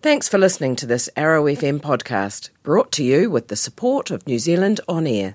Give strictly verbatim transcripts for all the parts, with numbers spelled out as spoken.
Thanks for listening to this Arrow F M podcast, brought to you with the support of New Zealand On Air.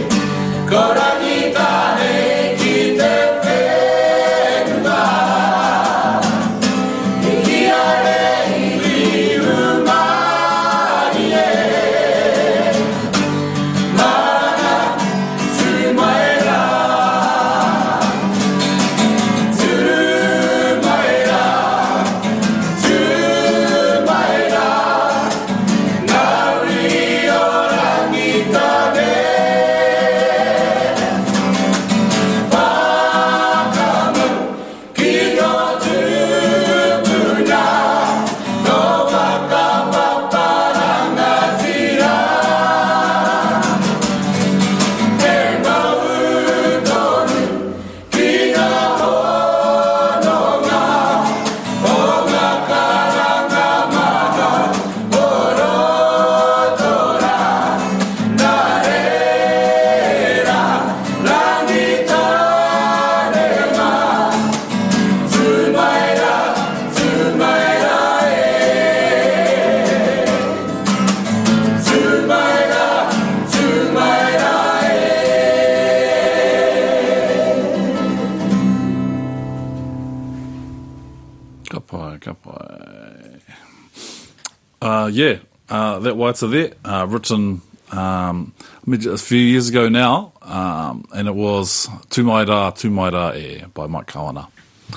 Uh, yeah, uh, that waita there, uh, written um, a few years ago now, um, and it was Tu Mai Rā, Tu Mai Rā E by Mike Kawana.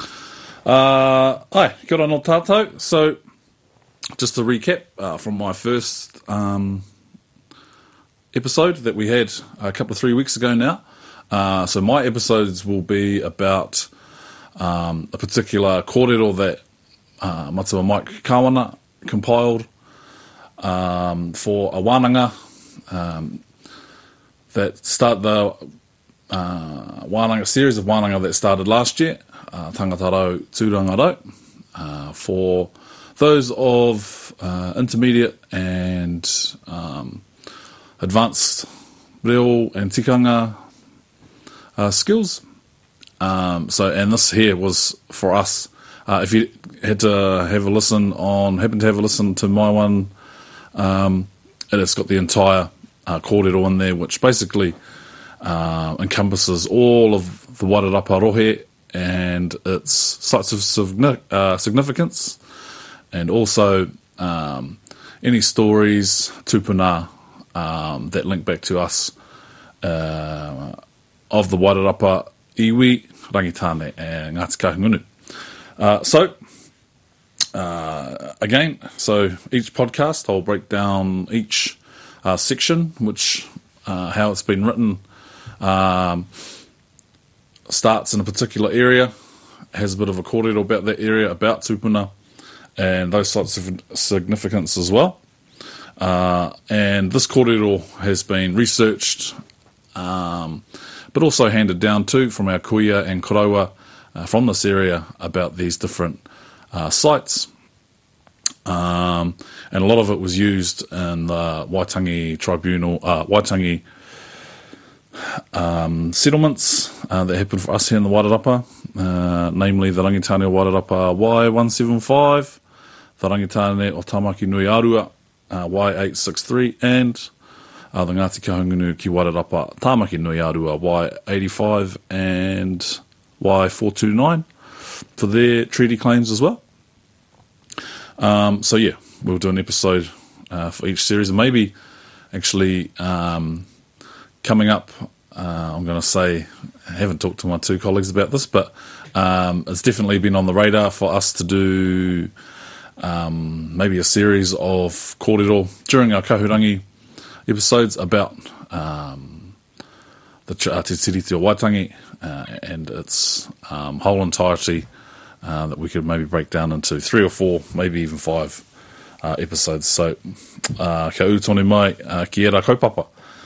Uh, hi, kia ora no tātou. So, just to recap uh, from my first um, episode that we had a couple of three weeks ago now. Uh, so my episodes will be about um, a particular kōrero that uh, Matua Mike Kawana compiled um, for a wānanga um, that start the uh, wānanga series of wānanga that started last year, uh, Tangata Rau, Tūranga Rau, uh, for those of uh, intermediate and um, advanced reo and tikanga uh, skills. Um, so, and this here was for us. Uh, if you had to have a listen on, happen to have a listen to my one, um, it has got the entire uh, kōrero in there, which basically uh, encompasses all of the Wairarapa rohe and its sites of signi- uh, significance, and also um, any stories, tupuna, um, that link back to us uh, of the Wairarapa iwi, rangitane, and Ngāti Kahungunu. Uh, so, uh, again, so each podcast I'll break down each uh, section, which, uh, how it's been written, um, starts in a particular area, has a bit of a kōrero about that area, about tupuna, and those sorts of significance as well. Uh, and this kōrero has been researched, um, but also handed down too from our kuia and koroua uh, from this area about these different uh, sites. Um, and a lot of it was used in the Waitangi tribunal, uh, Waitangi um, settlements uh, that happened for us here in the Wairarapa, uh, namely the Rangitane o Wairarapa Y one seventy-five, the Rangitane o Tamaki Nui Arua uh, Y eight sixty-three, and uh, the Ngāti Kahungunu ki Wairarapa Tamaki Nui Arua Y eighty-five and Y four twenty-nine for their treaty claims as well. Um, so yeah, we'll do an episode uh, for each series, and maybe actually um, coming up, uh, I'm going to say, I haven't talked to my two colleagues about this, but um, it's definitely been on the radar for us to do um, maybe a series of kōrero during our kahurangi episodes about um, the uh, Te Tiriti o Waitangi uh, and its um, whole entirety, uh, that we could maybe break down into three or four, maybe even five uh, episodes. So, uh, ka utone mai, uh, ki era kaupapa.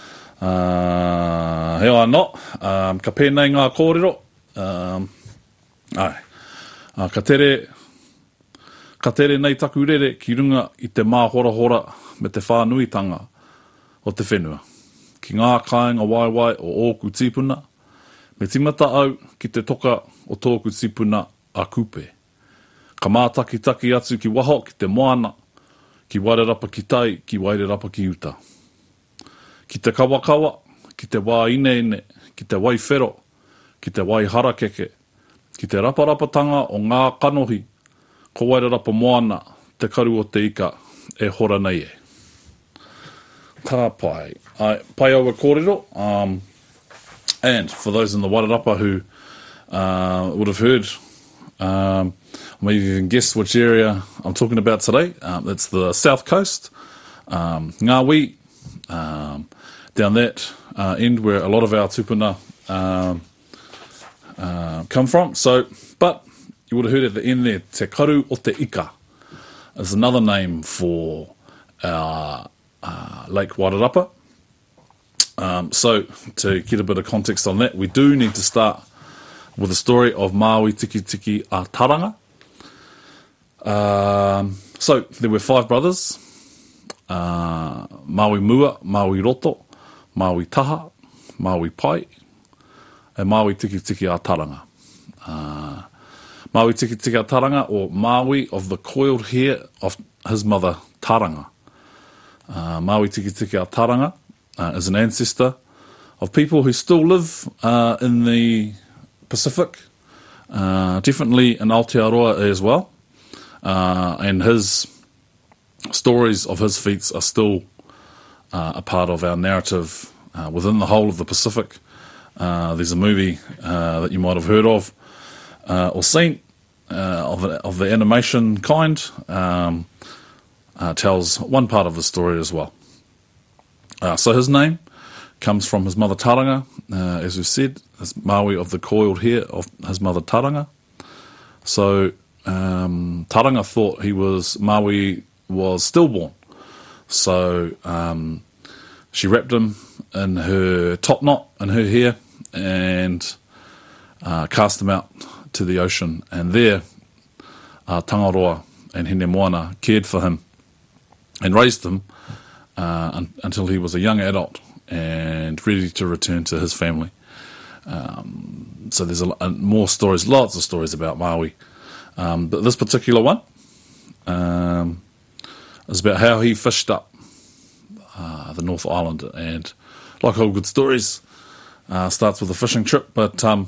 Uh, he anō, um, ka pēnei ngā kōrero. Um, ai, uh, ka tere, ka tere nei taku rere ki runga i te mā hora hora me te whānuitanga o te whenua. Ki ngā kāinga waiwai o ōku tipuna, me timata au ki te toka o tōku tipuna a kupe. Ka mātaki taki atu ki waho ki te moana, ki wairarapa ki tai, ki wairarapa ki uta. Ki te kawakawa, ki te wā ine ine, ki te wai whero, ki te wai harakeke, ki te raparapatanga o ngā kanohi, ko wairarapa moana, te karu o te ika, e hora nei e. Ka pai. I, pai aua kōrero, um, and for those in the Wairarapa who uh, would have heard, um, or maybe even guessed which area I'm talking about today, um, it's the south coast, um, Ngāwi, um, down that uh, end where a lot of our tupuna um, uh, come from. So, but you would have heard at the end there, te karu o te ika is another name for our uh, Lake Wairarapa. Um, so, to get a bit of context on that, we do need to start with the story of Māui Tiki Tiki a Taranga. Um, so, there were five brothers, uh, Māui Mua, Māui Roto, Māui Taha, Māui Pai, and Māui Tiki Tiki a Taranga. Uh, Māui Tiki Tiki a Taranga, or Māui of the coiled hair of his mother Taranga. Uh, Māui Tiki Tiki a Taranga uh, is an ancestor of people who still live uh, in the Pacific, uh, definitely in Aotearoa as well, uh, and his stories of his feats are still uh, a part of our narrative uh, within the whole of the Pacific. Uh, there's a movie uh, that you might have heard of uh, or seen uh, of, the, of the animation kind, um, uh, tells one part of the story as well. Uh, so his name comes from his mother Taranga, uh, as we said, as Māui of the coiled hair of his mother Taranga. So um, Taranga thought he was, Māui was stillborn. So um, she wrapped him in her top knot in her hair and uh, cast him out to the ocean. And there, uh, Tangaroa and Hine Moana cared for him and raised him uh, un- until he was a young adult and ready to return to his family. Um, so there's a, a, more stories, lots of stories about Māui. Um, but this particular one um, is about how he fished up uh, the North Island. And like all good stories, uh, starts with a fishing trip. But um,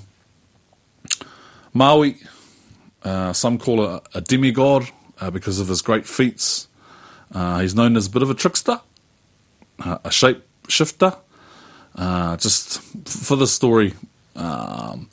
Māui, uh, some call it a demigod uh, because of his great feats. Uh, he's known as a bit of a trickster, uh, a shape shifter, uh, just for the story, um,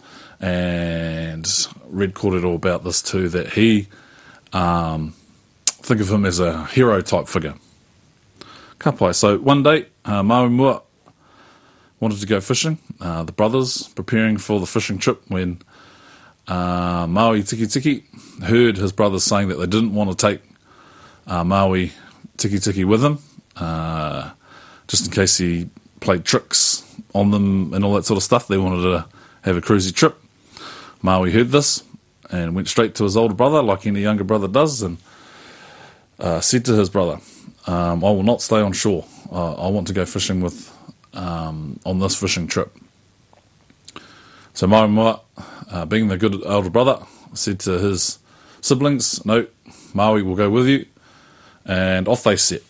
and read Kōrero about this too, that he, um, think of him as a hero type figure. Ka pai. So one day, uh, Māui Mua wanted to go fishing, uh, the brothers preparing for the fishing trip when uh, Māui Tiki Tiki heard his brothers saying that they didn't want to take uh, Māui Tiki Tiki with him, uh, just in case he played tricks on them and all that sort of stuff. They wanted to have a cruisy trip. Māui heard this and went straight to his older brother, like any younger brother does, and uh, said to his brother, um, I will not stay on shore. Uh, I want to go fishing with um, on this fishing trip. So Māui Mua, uh, being the good older brother, said to his siblings, no, Māui will go with you, and off they set.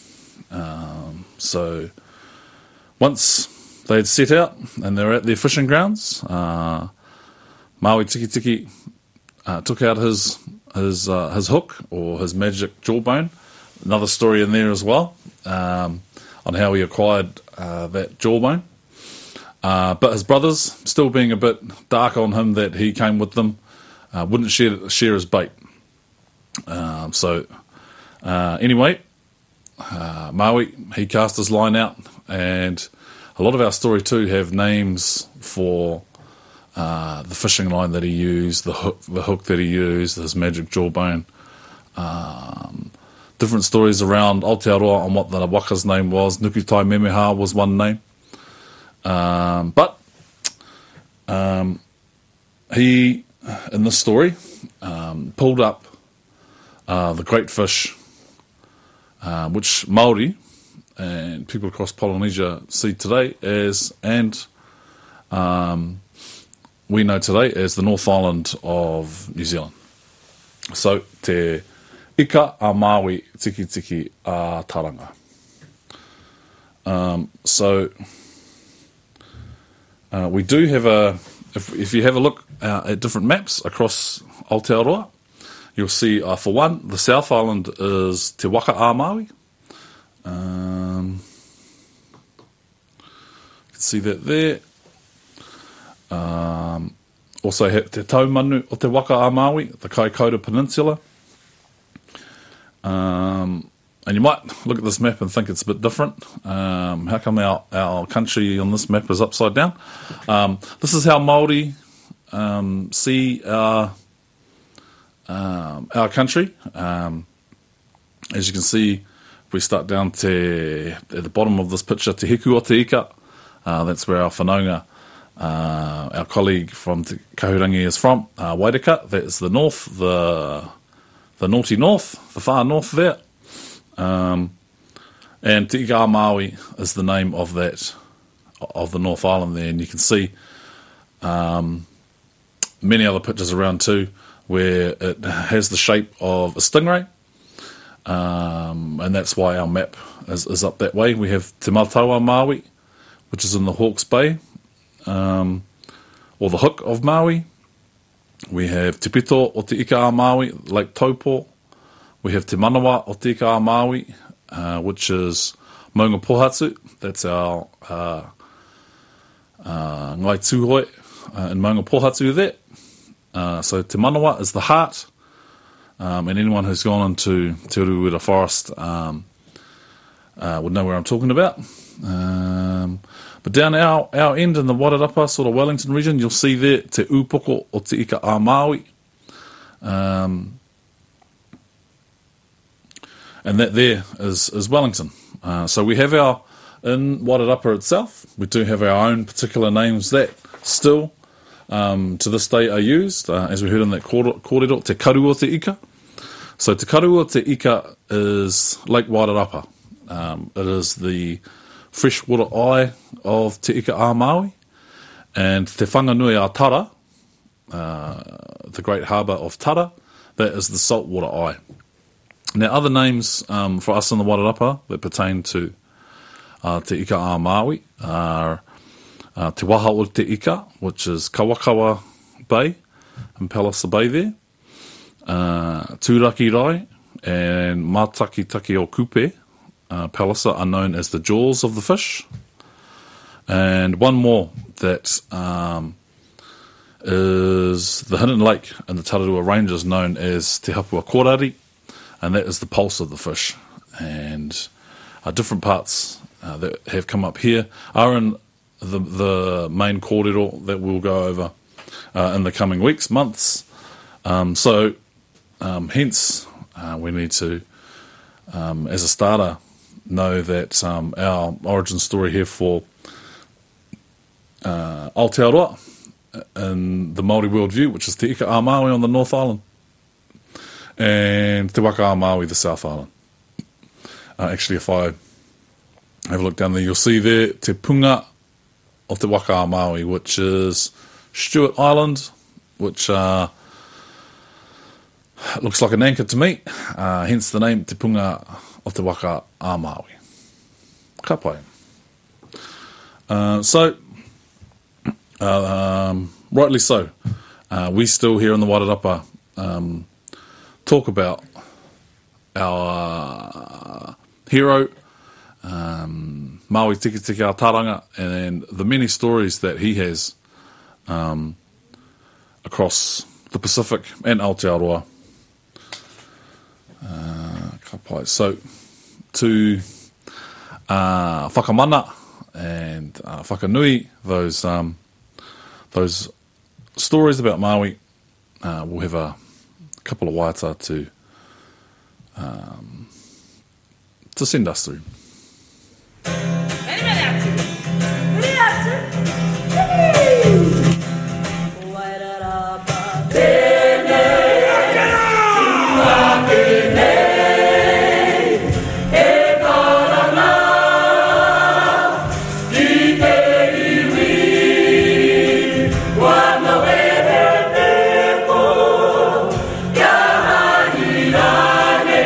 Um, so once they had set out and they were at their fishing grounds, uh, Māui Tiki Tiki uh, took out his his uh, his hook or his magic jawbone. Another story in there as well um, on how he acquired uh, that jawbone. Uh, but his brothers, still being a bit dark on him that he came with them, uh, wouldn't share share his bait. Um, so uh, anyway, uh, Māui, he cast his line out, and a lot of our story too have names for uh, the fishing line that he used, the hook, the hook that he used, his magic jawbone. Um, different stories around Aotearoa on what the waka's name was. Nukutai Memeha was one name. Um, but um, he, in this story, um, pulled up uh, the great fish, uh, which Māori and people across Polynesia see today as, and um, we know today as the North Island of New Zealand. So te ika a Māui, tiki tiki a Taranga. Um, so uh, we do have a, if, if you have a look uh, at different maps across Aotearoa, you'll see, uh, for one, the South Island is Te Waka a Māui. Um, you can see that there. Um, also, Te Taumanu o Te Waka a Māui, the Kaikoura Peninsula. Um, and you might look at this map and think it's a bit different. Um, how come our, our country on this map is upside down? Um, this is how Māori um, see our, um, our country. Um, as you can see, if we start down te, at the bottom of this picture, Te Hiku o Te Ika, uh, that's where our whanaunga, uh, our colleague from Te Kahurangi is from, uh, Wairika, that's the north, the the naughty north, the far north there. Um, and Te Ika a Māui is the name of that, of the North Island there, and you can see um, many other pictures around too, where it has the shape of a stingray, um, and that's why our map is, is up that way. We have Te Mataua Māui, which is in the Hawke's Bay, um, or the Hook of Maui. We have Te Pito o Te Ika a Māui, Lake Taupo. We have Te Manawa o Te Ika a Māui, uh, which is Maunga Pohatu. That's our uh, uh, Ngai Tūhoi uh, in Maunga Pohatu there. Uh, so Te Manawa is the heart, um, and anyone who's gone into Te Uruwera Forest um, uh, would know where I'm talking about. Um, but down our, our end in the Wairarapa, sort of Wellington region, you'll see there Te Upoko o Te Ika a Māui. Um, and that there is, is Wellington. Uh, so we have our, in Wairarapa itself, we do have our own particular names that still um, to this day are used, uh, as we heard in that kōrero, Te Karu o Te Ika. So Te Karu o Te Ika is Lake Wairarapa. Um, it is the freshwater eye of Te Ika a Māui, and Te Whanganui a Tara, uh, the great harbour of Tara, that is the saltwater eye. Now, other names um, for us in the Wairarapa that pertain to uh, Te Ika a Māui are uh, Te Waha o Te Ika, which is Kawakawa Bay and Palliser Bay there, uh, Tūraki Rai and Mātakitaki o Kupe, uh, Palliser, are known as the jaws of the fish. And one more that um, is the hidden lake in the Tararua Ranges known as Te Hapua Korari, and that is the pulse of the fish. And uh, different parts uh, that have come up here are in the, the main kōrero that we'll go over uh, in the coming weeks, months. Um, so, um, hence, uh, we need to, um, as a starter, know that um, our origin story here for uh, Aotearoa in the Māori worldview, which is Te Ika a Māui on the North Island, and Te Waka a Māui, the South Island. Uh, actually, if I have a look down there, you'll see there Te Punga of Te Waka a Māui, which is Stewart Island, which uh, looks like an anchor to me, uh, hence the name Te Punga of Te Waka a Māui. Ka pai. Uh, so, uh, um, rightly so, uh, we still here in the Wairarapa um, talk about our uh, hero, um, Maui Tiki Tiki a Taranga, and the many stories that he has um, across the Pacific and Aotearoa. Uh, ka pai. So, to uh, whakamana and uh, whakanui those um, those stories about Maui, uh, we'll have a couple of waiata to um, to send us through. Yeah.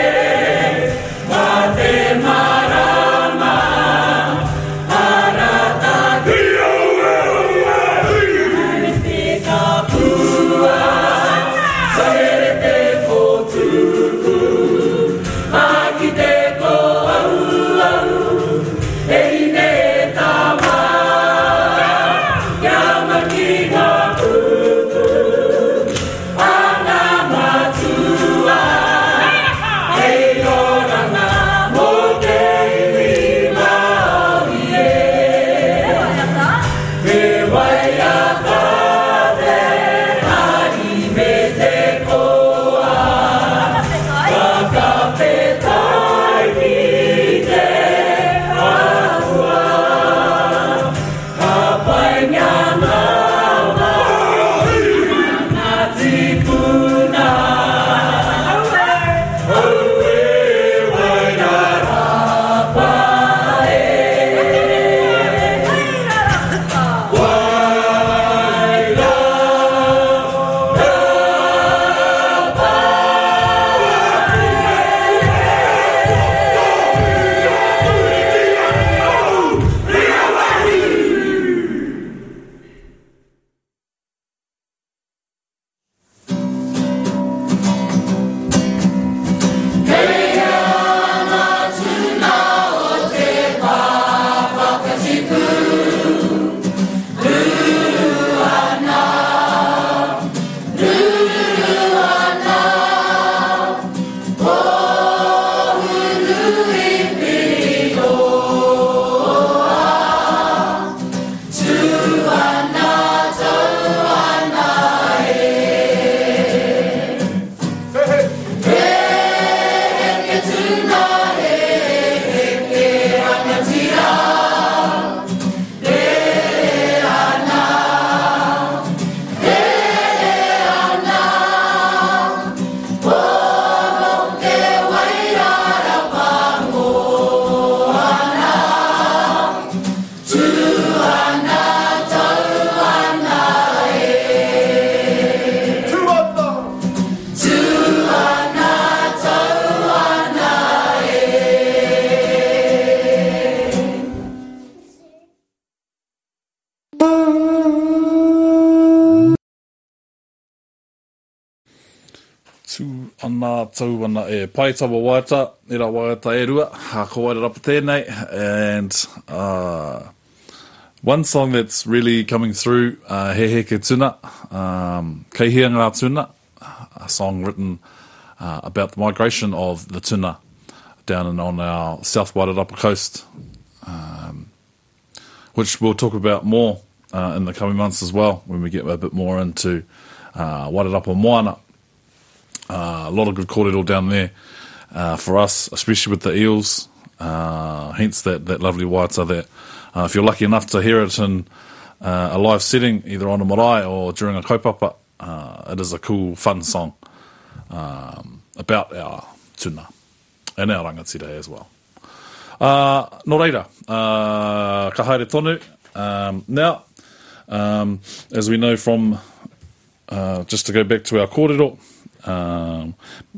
tātou ana e Paitawa Waita, e ra Waita e rua, ha ko waira rapa tēnei, and uh, one song that's really coming through, uh, He He Ke Tuna, um, Kei Hia Ngā Tuna, a song written uh, about the migration of the tuna down and on our South Wairarapa coast, um, which we'll talk about more uh, in the coming months as well, when we get a bit more into uh, Wairarapa Moana. Uh, a lot of good kōrero down there uh, for us, especially with the eels, uh, hence that, that lovely waita that uh, if you're lucky enough to hear it in uh, a live setting, either on a marae or during a kaupapa, uh, it is a cool, fun song um, about our tuna and our rangatira as well. Uh, no reira, uh, ka haere tonu. Um, now, um, as we know from, uh, just to go back to our kōrero, Um,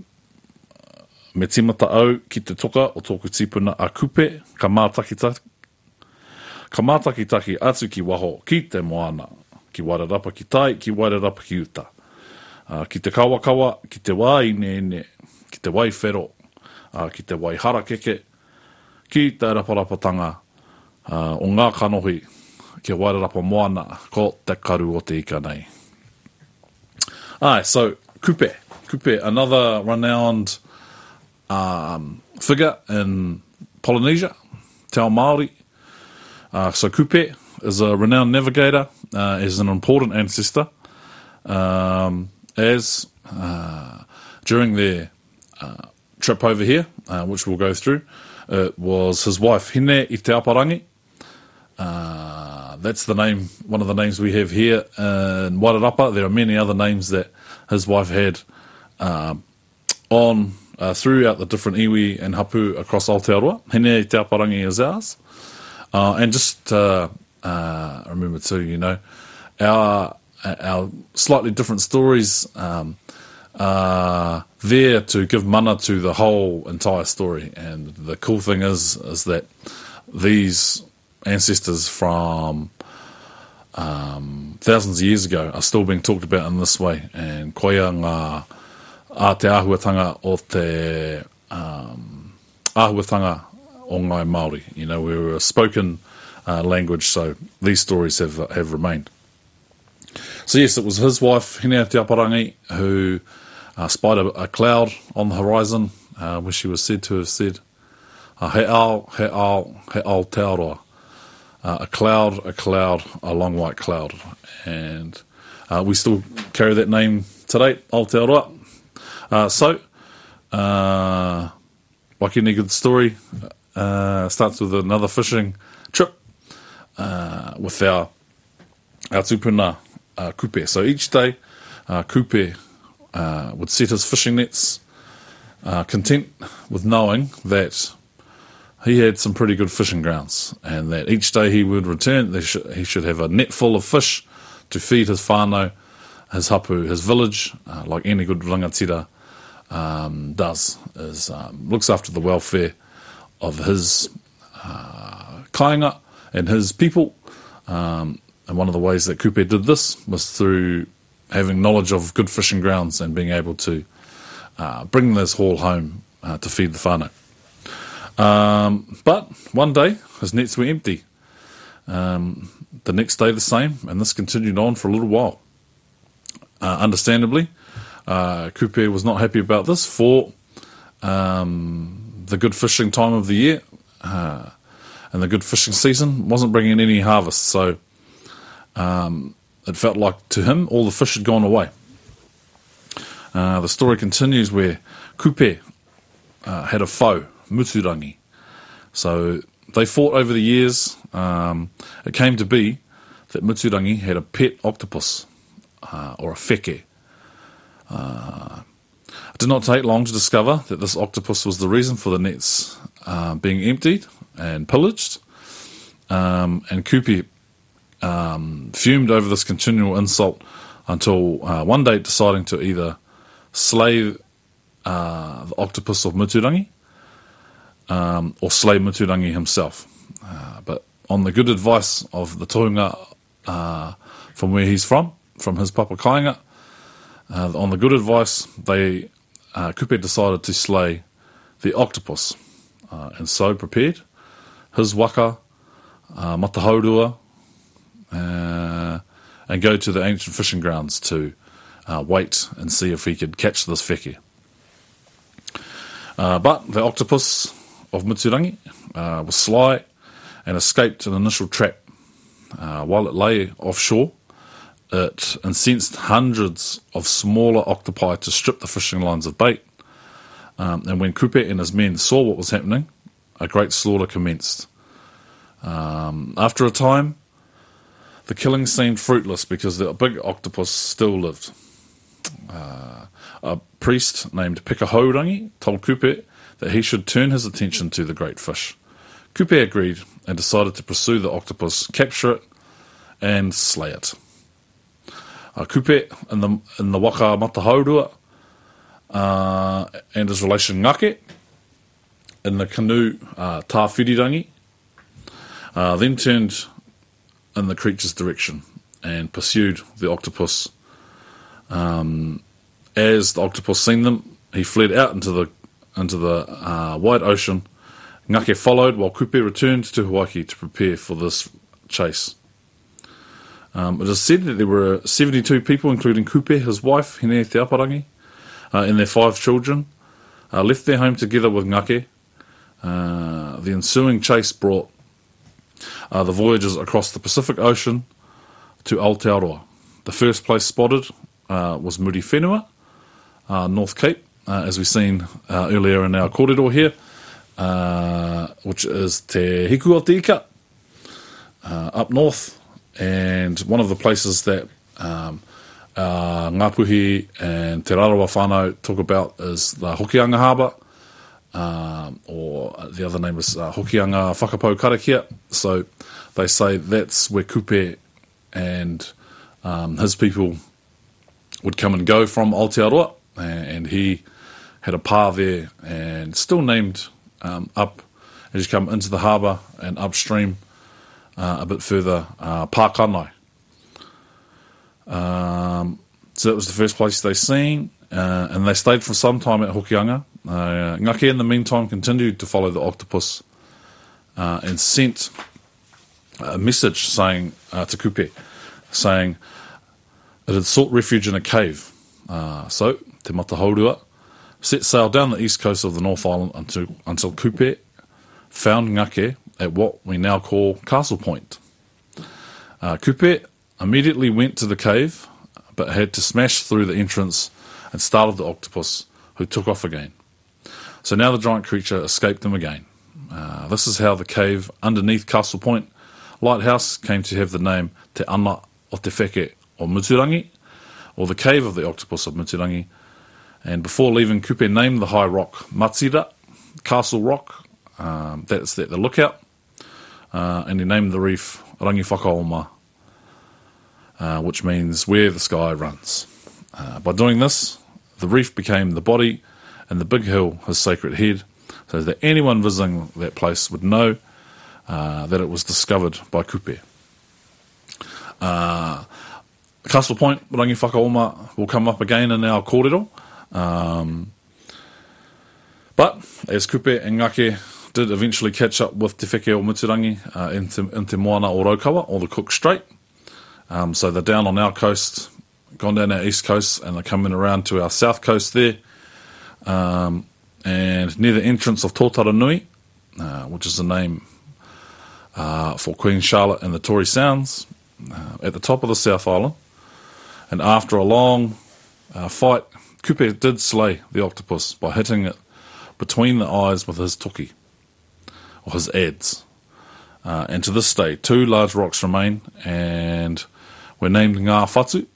me timata au ki te toka o tōku tipuna a kupe, ka mātakitaki, ka mātakitaki atu ki waho ki te moana, ki Wairarapa ki tai, ki Wairarapa ki uta. Uh, ki te kawakawa, ki te wā ine ine, ki te wai whero, uh, ki te wai harakeke, ki te raparapatanga uh, o ngā kanohi, ki Wairarapa moana, ko te karu o te ika nei. Ai, so, kupe. Kupe, another renowned um, figure in Polynesia, Te Ao Māori. Uh, so Kupe is a renowned navigator, uh, is an important ancestor, um, as uh, during their uh, trip over here, uh, which we'll go through, it was his wife, Hine i Te Aparangi. Uh, that's the name, one of the names we have here in Wairarapa. There are many other names that his wife had Um, on uh, throughout the different iwi and hapu across Aotearoa. Hine Te Aparangi is ours. Uh, and just uh, uh, remember too, you know, our our slightly different stories um, are there to give mana to the whole entire story. And the cool thing is, is that these ancestors from um, thousands of years ago are still being talked about in this way. And koia ngā a te āhuatanga o te um, āhuatanga o ngai Māori. You know, we were a spoken uh, language, so these stories have uh, have remained. So yes, it was his wife, Hine Te Aparangi, who uh, spied a, a cloud on the horizon, uh, where she was said to have said, uh, he ao, he ao, he Aotearoa. Uh, a cloud, a cloud, a long white cloud. And uh, we still carry that name today, Aotearoa. Uh, so, uh, like any good story, uh, starts with another fishing trip uh, with our our tupuna uh, Kupe. So each day, uh, Kupe uh, would set his fishing nets, uh, content with knowing that he had some pretty good fishing grounds, and that each day he would return, they sh- he should have a net full of fish to feed his whānau, his hapu, his village, uh, like any good rangatira um, does, is um, looks after the welfare of his uh, kāinga and his people. Um, and one of the ways that Kupe did this was through having knowledge of good fishing grounds and being able to uh, bring this haul home uh, to feed the whānau. Um, but one day, his nets were empty. Um, the next day the same, and this continued on for a little while. Uh, understandably, uh, Kupe was not happy about this, for um, the good fishing time of the year uh, and the good fishing season wasn't bringing any harvest, so um, it felt like to him all the fish had gone away. Uh, the story continues where Kupe uh, had a foe, Muturangi. So they fought over the years. Um, it came to be that Muturangi had a pet octopus, uh, or a wheke. Uh, it did not take long to discover that this octopus was the reason for the nets uh, being emptied and pillaged. Um, and Kupe um, fumed over this continual insult until uh, one day deciding to either slay uh, the octopus of Muturangi Um, or slay Muturangi himself. Uh, but on the good advice of the tohunga uh, from where he's from, from his papa kāinga, uh, on the good advice, they uh, Kupe decided to slay the octopus, uh, and so prepared his waka, uh, matahaurua, uh, and go to the ancient fishing grounds to uh, wait and see if he could catch this wheke. Uh, but the octopus of Muturangi uh, was sly and escaped an initial trap. Uh, while it lay offshore, it incensed hundreds of smaller octopi to strip the fishing lines of bait. Um, and when Kupe and his men saw what was happening, a great slaughter commenced. Um, after a time, the killing seemed fruitless because the big octopus still lived. Uh, a priest named Pekahaurangi told Kupe that he should turn his attention to the great fish. Kupe agreed and decided to pursue the octopus, capture it, and slay it. Uh, Kupe in the, in the waka matahaurua uh, and his relation Ngake in the canoe uh, Tāwhirirangi uh, then turned in the creature's direction and pursued the octopus. Um, as the octopus seen them, he fled out into the into the uh, wide ocean. Ngake followed while Kupe returned to Hawaii to prepare for this chase. Um, it is said that there were seventy-two people, including Kupe, his wife, Hine Te Aparangi, uh, and their five children, uh, left their home together with Ngake. Uh, the ensuing chase brought uh, the voyages across the Pacific Ocean to Aotearoa. The first place spotted uh, was Muri Whenua, uh, North Cape, uh, as we've seen uh, earlier in our kōrero here, uh, which is Te Hiku o Te Ika, uh, up north. And one of the places that um, uh, Ngāpuhi and Te Rarawa whānau talk about is the Hokianga Harbour, um, or the other name is uh, Hokianga Whakapau Karakia. So they say that's where Kupe and um, his people would come and go from Aotearoa, and he had a pā there, and still named um, up as you come into the harbour and upstream uh, a bit further, uh, Pākanai. Um, so that was the first place they seen, uh, and they stayed for some time at Hokianga. Uh, Ngake in the meantime continued to follow the octopus uh, and sent a message saying uh, to Kupe, saying it had sought refuge in a cave. Uh, so, Te Matahaurua set sail down the east coast of the North Island until, until Kupe found Ngake at what we now call Castle Point. Uh, Kupe immediately went to the cave, but had to smash through the entrance and startled the octopus, who took off again. So now the giant creature escaped them again. Uh, this is how the cave underneath Castle Point Lighthouse came to have the name Te Ana o Te Wheke o Muturangi, or the Cave of the Octopus of Muturangi. And before leaving, Kupe named the high rock Matsira, Castle Rock, um, that's at the lookout, uh, and he named the reef Rangi Whakaoma, uh, which means where the sky runs. Uh, by doing this, the reef became the body and the big hill his sacred head, so that anyone visiting that place would know uh, that it was discovered by Kupe. Uh, Castle Point, Rangi Whakaoma, will come up again in our kōrero. Um, but as Kupe and Ngake did eventually catch up with Te Wheke o Muturangi uh, in, te, in Te Moana o Raukawa, or the Cook Strait. Um, so they're down on our coast, gone down our east coast, and they're coming around to our south coast there. Um, and near the entrance of Tōtara Nui, uh, which is the name uh, for Queen Charlotte and the Tory Sounds, uh, at the top of the South Island. And after a long uh, fight, Kupe did slay the octopus by hitting it between the eyes with his toki, or his adze. Uh, and to this day, two large rocks remain, and were named Ngā Whatu.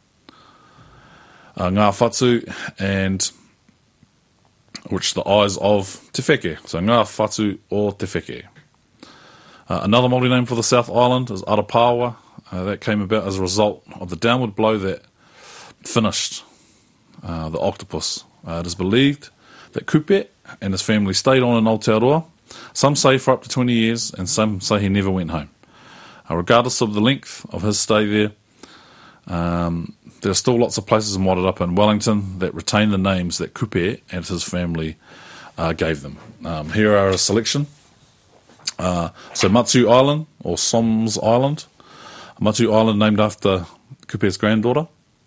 Uh, Ngā Whatu, and which the eyes of Te Wheke. So Ngā Whatu o Te Wheke. Uh, another Māori name for the South Island is Arapawa. Uh, that came about as a result of the downward blow that finished uh, the octopus. Uh, it is believed that Kupe and his family stayed on in Aotearoa. Some say for up to twenty years, and some say he never went home. Uh, regardless of the length of his stay there, um, there are still lots of places in Wairarapa and Wellington that retain the names that Kupe and his family uh, gave them. Um, here are a selection. Uh, so Matsu Island, or Soms Island. Matsu Island named after Kupe's granddaughter.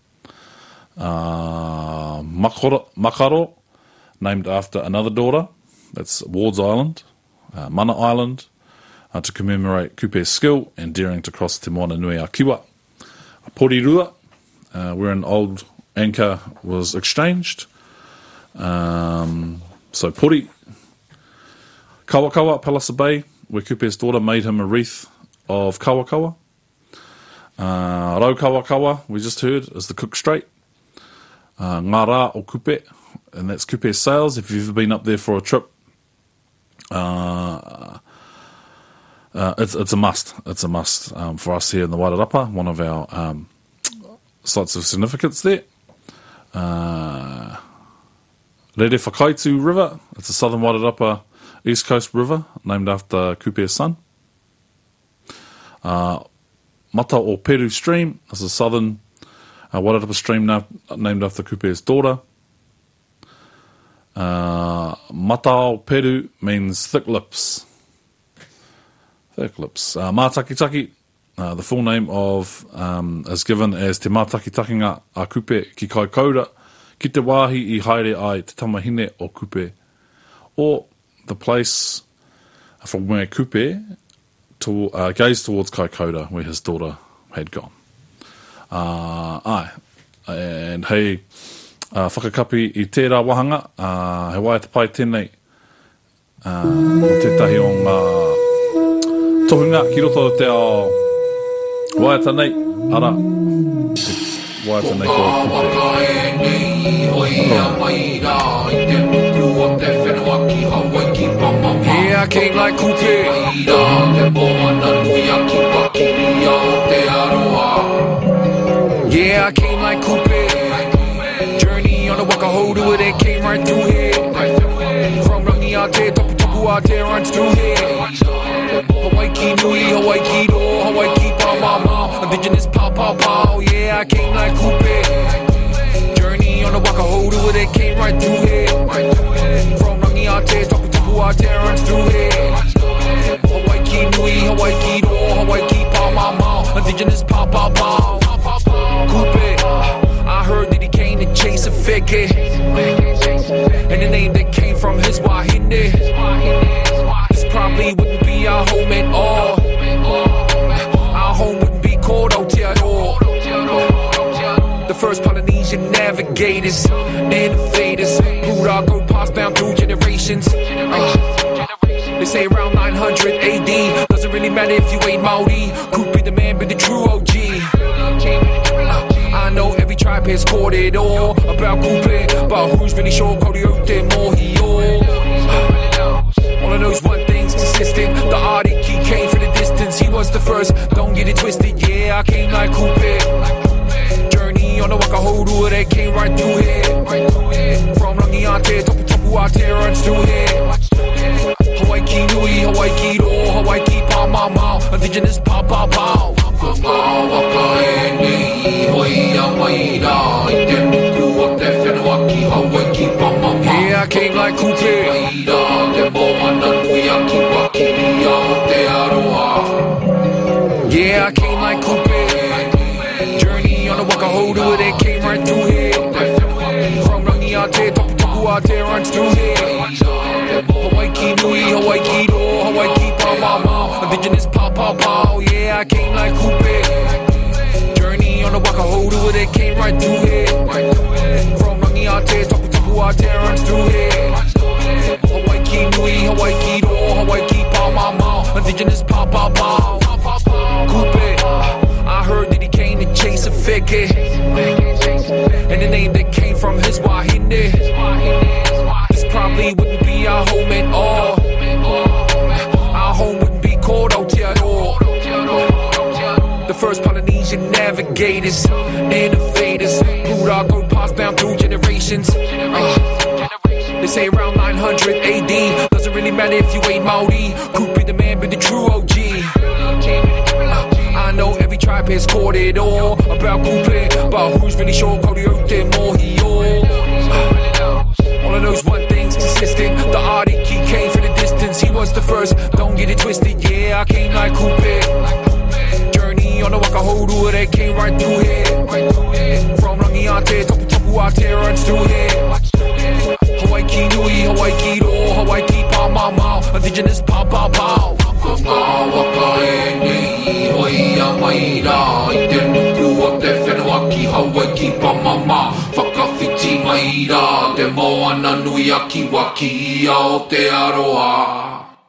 Uh, Makaro, Makaro, named after another daughter. That's Ward's Island. Uh, Mana Island, uh, to commemorate Kupe's skill and daring to cross Te Moana Nui a Kiwa. Porirua, uh, where an old anchor was exchanged. Um, so Pori. Kawakawa, Palasa Bay, where Kupe's daughter made him a wreath of kawakawa. Uh, Rau Kawakawa, we just heard, is the Cook Strait. Uh, Ngara o Kupe, and that's Kupe's sails. If you've ever been up there for a trip, uh, uh, it's it's a must. It's a must um, for us here in the Wairarapa, one of our um, sites of significance there. Uh, Rere Whakaitu River, it's a southern Wairarapa East Coast river, named after Kupe's son. Uh, Mata o Peru Stream, it's a southern uh, Wairarapa stream na- named after Kupe's daughter. Uh, Mata o Peru means thick lips. Thick lips. Uh, Mātakitaki, uh, the full name of, um, is given as Te Mātakitakinga a Kupe ki kai kaura, ki te wāhi I haere ai te tamahine o Kupe, or the place from where Kupe to, uh, gazed towards Kaikoura, where his daughter had gone. Uh, ai, and hei uh, whakakapi I tērā wahanga, uh, he wae te pai tēnei uh, o tētahi o ngā tohunga ki roto o te ao wae tanei, ara, wae tanei ko Kupe. Yeah, I came like Kupe. Yeah, I came like Kupe. Journey on the Wakahodu, they came right through here. From Rangi Ate, Topu Topu Ate, runs through here. Hawaii ki nui, Hawaii ki do, Hawaii ki pa ma ma. Indigenous pow pow pow. Yeah, I came like Kupe. Journey on the Wakahodu, they came right through here. From Rangi Ate, Topu Topu Ate, runs through here. Hawaii ki nui, Hawaii ki do, Hawaii ki pa ma ma. Indigenous pow pow pow. Kupe, I heard that he came to chase a feke, and the name that came from his wahine. This probably wouldn't be our home at all. Our home wouldn't be called Aotearoa. The first Polynesian navigators, innovators, Purago passed down through generations. Uh, they say around nine hundred A D, doesn't really matter if you ain't Maori. Kupe the man, but the true O G. I know every tribe has scored it all about Kupe, but who's really sure Koriote Mohio? All I know is one thing's consistent, the Arctic, he came for the distance. He was the first, don't get it twisted, yeah, I came like Kupe. Journey on the Wakahodu, they came right through here. From Rangi Ate, Topu Topu Ate, runs through here. Hawaii ki nui, Hawaii ki do, Hawaii ki pa ma ma. Indigenous pow pow pow. Yeah, I came like Kupe. Yeah, I came like Kupe. Journey on the Wakahodu, they came right through here. From Rangi Ate, Topu Topu Ate, runs through here. Hawaii ki nui, Hawaii ki do, Hawaii ki pa ma ma. Indigenous pow pow pow. Yeah, I came like Kupe. Journey on the Wakahodu, they came right through here. From Rangi Ate, Topu Topu Ate, runs through here. Hawaii ki nui, Hawaii ki do, Hawaii ki pa ma ma. Indigenous pow pow pow. Kupe, I heard that he came to chase a feke, and the name that came from his wahine. This probably wouldn't be our home at all. Our home wouldn't be called Aotearoa. The first Polynesian navigators, innovators, Purago passed down through generations. Uh, they say around nine hundred A D, doesn't really matter if you ain't Maori. Kupe the man, but the true O G. Uh, I know every tribe rap is corridor about coupe, but who's really sure Cody Ote more he all? All I know is one thing's consistent. The Arctic, he came for the distance. He was the first, don't get it twisted. Yeah, I came like coupe. Journey on the Wakahodu, that came right through here. From Rangiate, Topu Topu Ate, runs through here. Hawaii ki nui, Hawaii ki ro, Hawaii ki pa ma ma, indigenous pa pa pa. Waka waka e nei, hoi a mai ra, I te nuku o te whenua ki Hawaii ki pa ma ma. Whakawhiti mai ra, te moana nui a ki waki ia o te aroa.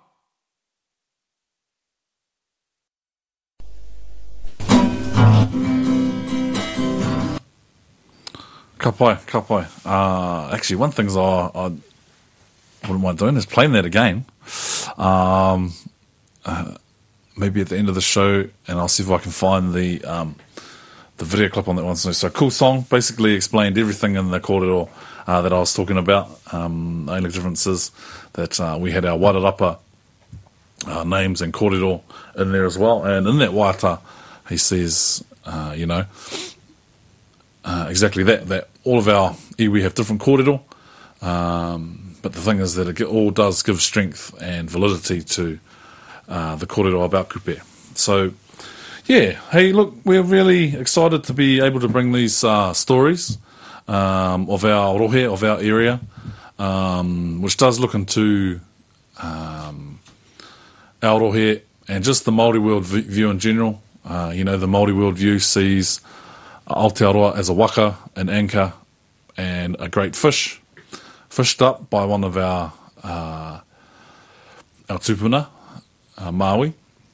Ka pai, ka pai. Uh, actually, one thing I, I wouldn't mind doing is playing that again. Um, uh, maybe at the end of the show, and I'll see if I can find the um, the video clip on that one. So, so cool song. Basically explained everything in the kōrero uh, that I was talking about. Um, the only difference is that uh, we had our Wairarapa uh, names and kōrero in there as well. And in that waiata, he says, uh, you know, Uh, exactly that, that all of our iwi have different kōrero, um, but the thing is that it all does give strength and validity to uh, the kōrero about kupe. So, yeah, hey, look, we're really excited to be able to bring these uh, stories um, of our rohe, of our area, um, which does look into um, our rohe and just the Māori world v- view in general. Uh, you know, the Māori world view sees Aotearoa as a waka, an anchor, and a great fish, fished up by one of our uh, our tupuna, uh, Maui,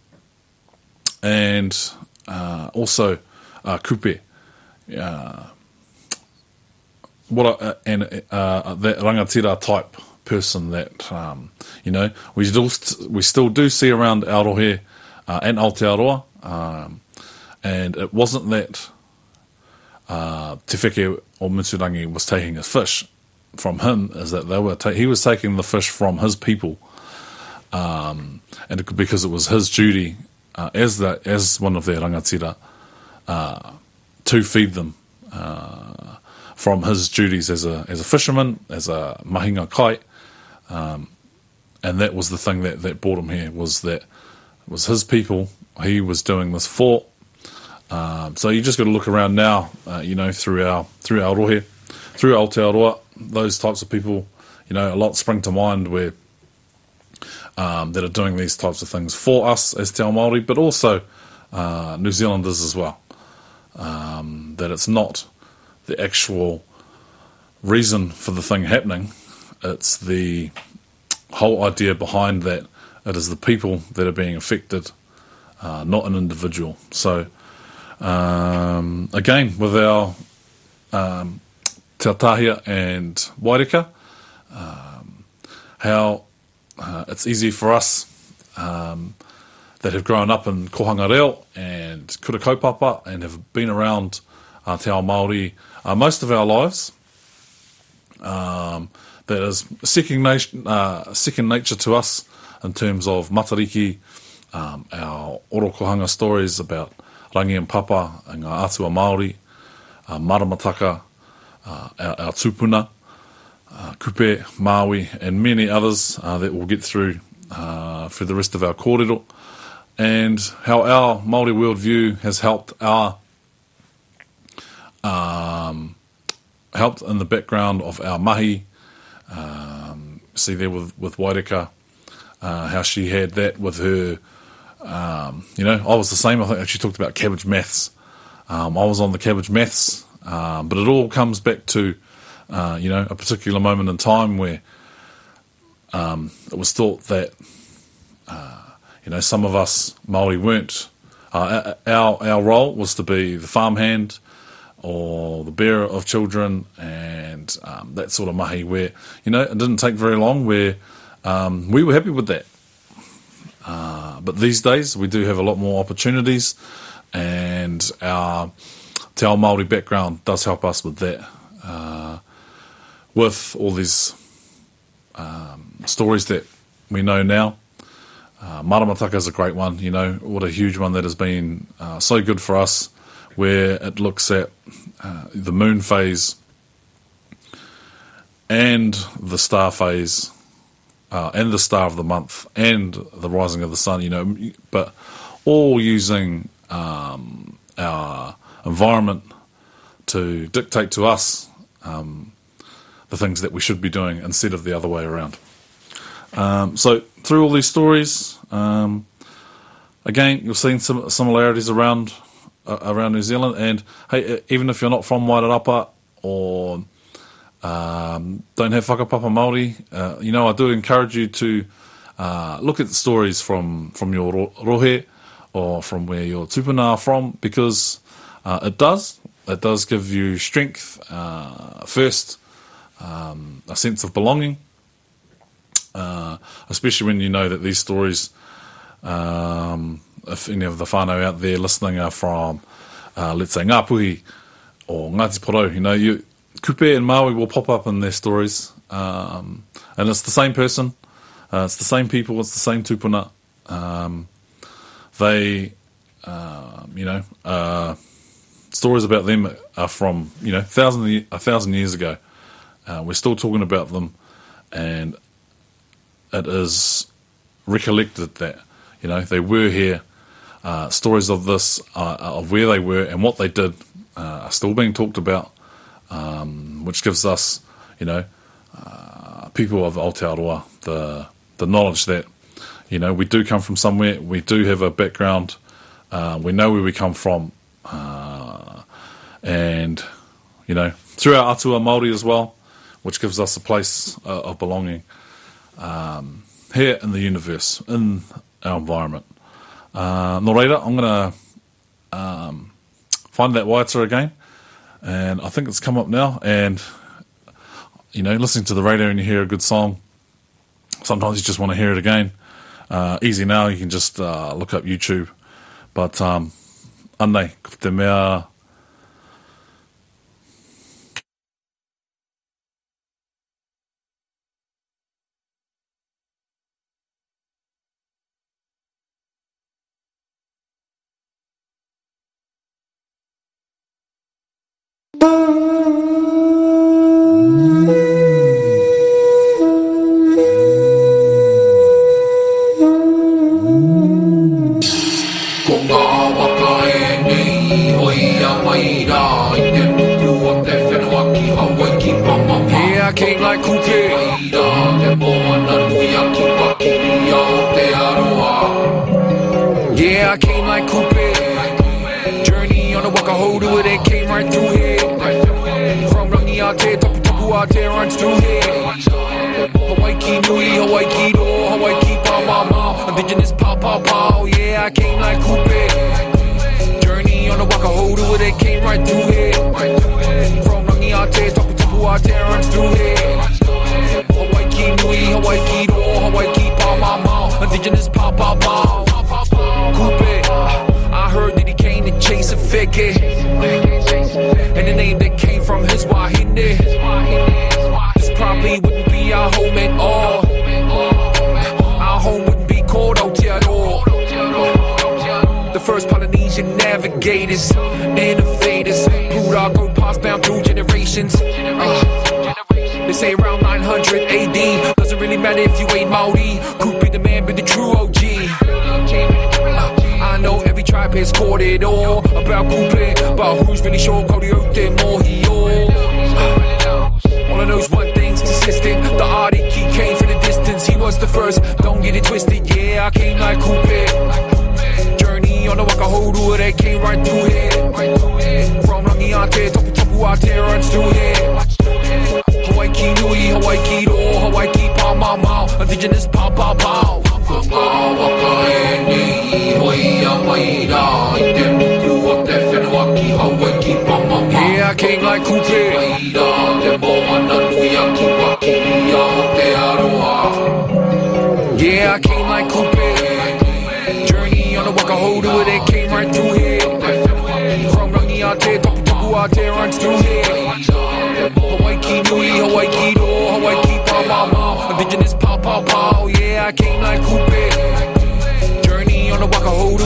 and uh, also uh, kupe, uh, what a, and uh, that rangatira type person that um, you know we still we still do see around Aotearoa uh, and Aotearoa, um, and it wasn't that. Uh, Te Wheke o Mitsurangi was taking his fish from him, is that they were ta- he was taking the fish from his people, um, and it, because it was his duty uh, as the, as one of their rangatira uh, to feed them uh, from his duties as a as a fisherman, as a mahinga kai, um, and that was the thing that, that brought him here, was that it was his people he was doing this for. Um, so you just got to look around now, uh, you know, through our through our rohe, through Aotearoa, those types of people, you know, a lot spring to mind where um, that are doing these types of things for us as Te Ao Māori, but also uh, New Zealanders as well. Um, that it's not the actual reason for the thing happening; it's the whole idea behind that. It is the people that are being affected, uh, not an individual. So. Um, again, with our um, Te Atahia and Wairika, um, how uh, it's easy for us um, that have grown up in Kohanga Reo and Kura Kaupapa and have been around uh, Te Ao Māori uh, most of our lives. Um, that is second, nation, uh, second nature to us in terms of matariki, um, our orokohanga stories about Rangi and Papa, and ngā atua Māori, uh, Maramataka, uh, our, our tupuna, uh, kupe, Maui, and many others uh, that we'll get through uh, for the rest of our kōrero, and how our Māori worldview has helped our um, helped in the background of our mahi. Um, see there with with Wairika, uh, how she had that with her. Um, you know, I was the same. I think she talked about cabbage maths. Um, I was on the cabbage maths, um, but it all comes back to, uh, you know, a particular moment in time where um, it was thought that, uh, you know, some of us Māori weren't. Uh, our our role was to be the farmhand or the bearer of children and um, that sort of mahi. Where, you know, it didn't take very long. Where um, we were happy with that. Uh, but these days we do have a lot more opportunities, and our Te Ao Māori background does help us with that. Uh, with all these um, stories that we know now, Uh, Maramataka is a great one, you know, what a huge one that has been uh, so good for us, where it looks at uh, the moon phase and the star phase uh, and the star of the month and the rising of the sun, you know, but all using um, our environment to dictate to us um, the things that we should be doing instead of the other way around. Um, so through all these stories, um, again, you'll see some similarities around uh, around New Zealand. And hey, even if you're not from Wairarapa or um, don't have whakapapa Māori, uh, you know, I do encourage you to uh, look at the stories from from your ro- rohe or from where your tupuna are from, because uh, it does it does give you strength. Uh, first, um, a sense of belonging. Uh, especially when you know that these stories, um, if any of the whānau out there listening are from, uh, let's say, Ngāpuhi or Ngāti Porou, you know, you, Kupe and Maui will pop up in their stories, um, and it's the same person, uh, it's the same people, it's the same tupuna. Um, they, uh, you know, uh, stories about them are from, you know, thousand, a thousand years ago. Uh, we're still talking about them, and it is recollected that, you know, they were here. Uh, stories of this, uh, of where they were and what they did, uh, are still being talked about, um, which gives us, you know, uh, people of Aotearoa the the knowledge that, you know, we do come from somewhere, we do have a background, uh, we know where we come from, uh, and, you know, through our atua Māori as well, which gives us a place uh, of belonging. Um, here in the universe, in our environment. Uh, nō reira, I'm going to um, find that waiata again, and I think it's come up now, and, you know, listening to the radio and you hear a good song, sometimes you just want to hear it again. Uh, easy now, you can just uh, look up YouTube, but um, anei, ko te mea. Yeah, I came like Kupe. Yeah, I came like Kupe. Journey on the Wakahodu, where they came right through here. From Rangiate, Tapu Tapu Ate runs through here. Hawaii ki nui, Hawaii ki do, Hawaii ki pa ma ma. Indigenous pow pow pow. Yeah, I came like Kupe. Journey on the Wakahodu, where they came right through here. From Rangiate, Tapu Tapu Ate runs through here. Hawaii ki nui, Hawaii ki do, Hawaii ki pa ma ma. Indigenous pow pow pow. Kupe, I heard that he came to chase a figure, and the name that came from his wahine. This probably wouldn't be our home at all. Our home wouldn't be called Aotearoa. The first Polynesian navigators, innovators, Purago passed down through generations. Uh, they say around nine hundred A D. Doesn't really matter if you ain't Maori. Kupe the man, but the true O G. Uh, I know every tribe has caught it all about Kupe, but who's really sure Kauri Ote Mohio? Uh, all I know is one thing's consistent. The Arctic, he came from the distance. He was the first, don't get it twisted. Yeah, I came like Kupe. Journey on the Wakahodu, where they came right through here. From Rangiate, Tapu Tapu Ate runs through here. Hawaii ki nui, Hawaii ki do, Hawaii ki pa ma ma. Indigenous pow pow pow. Yeah, I came like Kupe. Yeah, I came like Kupe. Journey on the Wakahodu, where they came right through here. From Rangiate, Tapu Tapu Ate runs through here. Hawaii ki nui, Hawaii ki do, Hawaii ki pa ma ma. Indigenous pow pow pow. Yeah, I came like Kupe.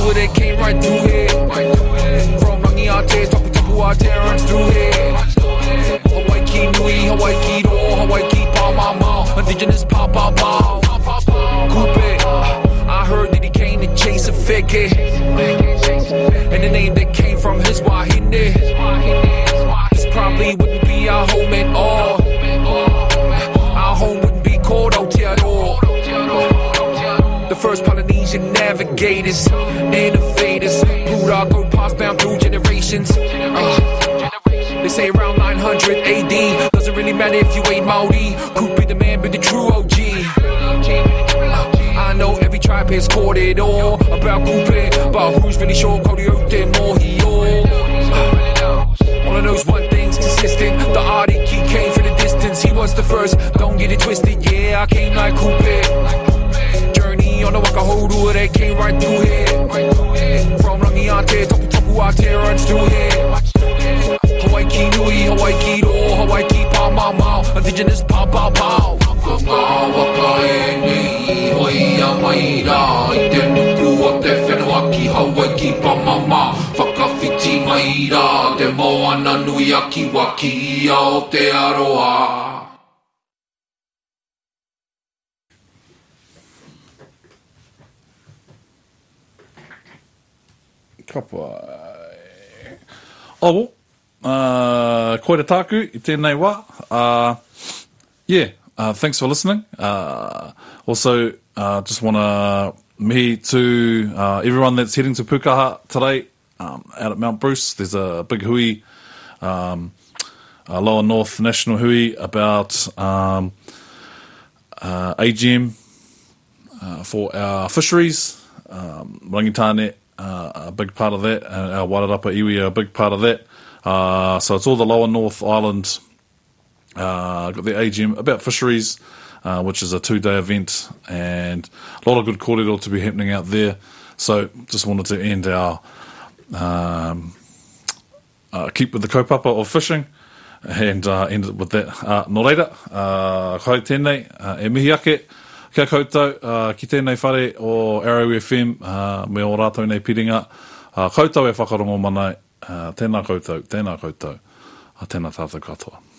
Whoa, they came right through here. From Rangiate, Tapu Tapu Aotea runs through here. Hawaii ki nui, Hawaii ki ro, Hawaii ki pa ma ma, indigenous pa pa pa. Kupe, I heard that he came to chase a feke, and the name that came from his wahine. This probably wouldn't be our home at all. Our home wouldn't be called Aotearoa. The first Polynesian navigators, innovators, Purago passed down through generations. Uh, they say around nine hundred A D. Doesn't really matter if you ain't Maori. Kupe the man, but the true O G. Uh, I know every tribe has caught it all about Kupe, but who's really sure Kori Ote Mohio? Uh, all I know is one thing's consistent. The Arctic, he came from the distance. He was the first, don't get it twisted. Yeah, I came like Kupe. Journey on the Wakahourua, they came right through here. From Rangiate, Tapu Tapu Aotea runs through here. Hawaii ki nui, Hawaii ki ro, Hawaii ki pa ma ma, indigenous pa pa pa. Ka waka e nei, hoi a mai rā, I te nuku o te whenua ki Hawaii ki pa ma ma. Whakawhiti mai rā, te moana nui a ki waki a o te aroa. Kapai. Oh, uh, koe te tāku I tēnei wā. Uh, yeah, uh, thanks for listening. Uh, also, uh, just want to mihi to uh, everyone that's heading to Pukaha today um, out at Mount Bruce. There's a big hui, um, a Lower North National hui about um, uh, A G M uh, for our fisheries. Um, Rangitane, uh, a big part of that, and our Wairarapa iwi are a big part of that. Uh, so it's all the Lower North Island, uh, got the A G M about fisheries, uh, which is a two-day event, and a lot of good kōrero to be happening out there. So just wanted to end our um, uh, keep with the kaupapa of fishing, and uh, end it with that. Uh, nō reira, uh, kai tēnei, uh, e mihi ake, kia koutou, uh, ki tēnei whare o Arrow F M, uh, me o rātou nei piringa, uh, koutou e whakarongo manai, uh, tēnā koutou, tēnā koutou, uh, tēnā tātou katoa.